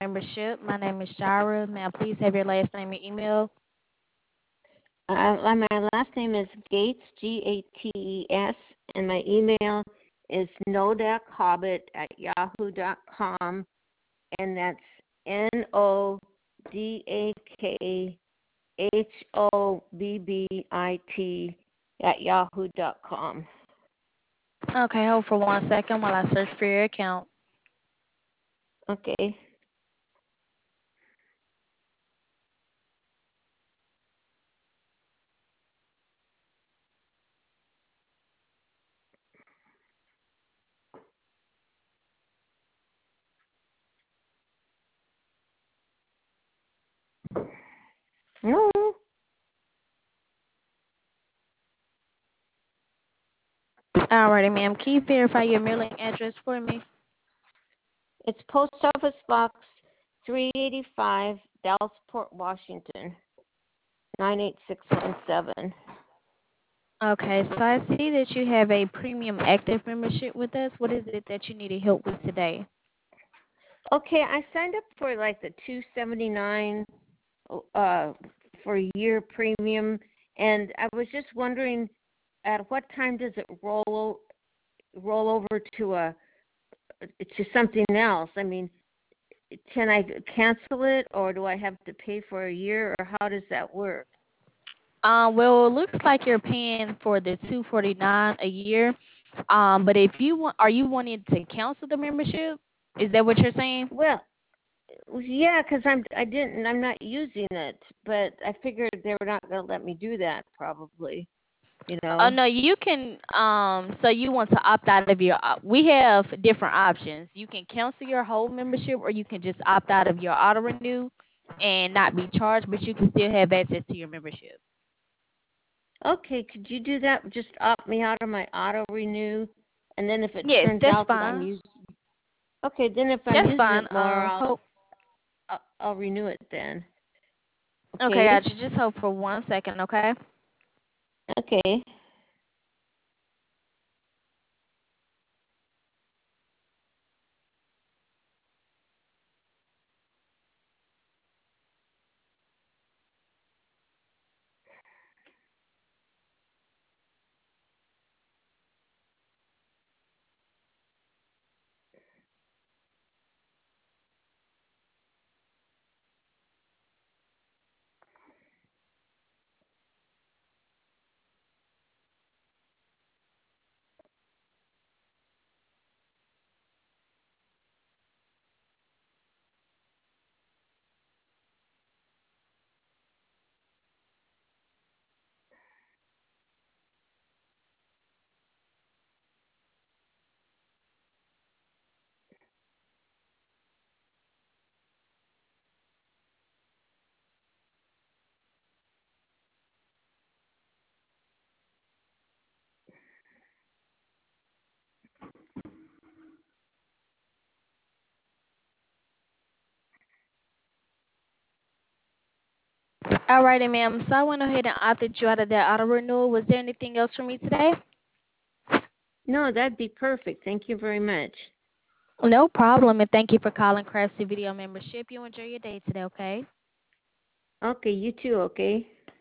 membership. My name is Shira. May I please have your last name and email? My last name is Gates, Gates, and my email is nodakhobbit@yahoo.com, and that's NODAKHOBBIT@yahoo.com. Okay, hold for 1 second while I search for your account. Okay. No, Alrighty, ma'am. Can you verify your mailing address for me? it's Post Office Box 385, Dallasport, Washington 98617. Okay, so I see that you have a premium active membership with us. What is it that you needed help with today? Okay, I signed up for like the 279 uh for a year premium, and I was just wondering at what time does it roll over to something else? I mean, can I cancel it, or do I have to pay for a year, or how does that work? Well, it looks like you're paying for the 249 a year. But if you want, are you wanting to cancel the membership? Is that what you're saying? Well, yeah, because I'm not using it, but I figured they were not going to let me do that probably, you Oh know. no, you can. So you want to opt out of your? We have different options. You can cancel your whole membership, or you can just opt out of your auto renew and not be charged, but you can still have access to your membership. Okay, could you do that? Just opt me out of my auto renew, and then if it Yes, turns that's out that I'm fine. using, okay, then if I'm That's using fine. it more, Hope. I'll renew it then. Okay, Okay, gotcha. Just hold for 1 second, okay? okay. Alrighty, ma'am. So I went ahead and opted you out of that auto renewal. Was there anything else for me today? No, that'd be perfect. Thank you very much. No problem, and thank you for calling Craftsy Video Membership. You enjoy your day today, okay? Okay, you too. Okay.